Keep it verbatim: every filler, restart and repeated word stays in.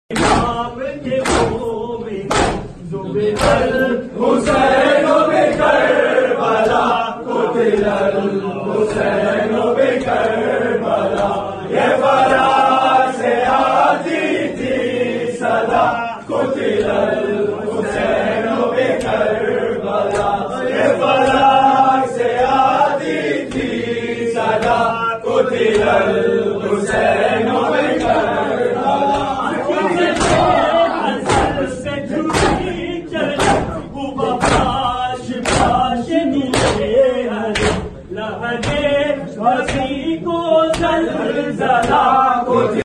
हुसैनो में करबला कुतिलल हुसैनो में करबला ये फराग से आती थी सदा कुतिलल हुसैनो में करबला ये फराग से आती थी सदा कुतिलल हुसैनो में करबला लहरे हसी को जलजला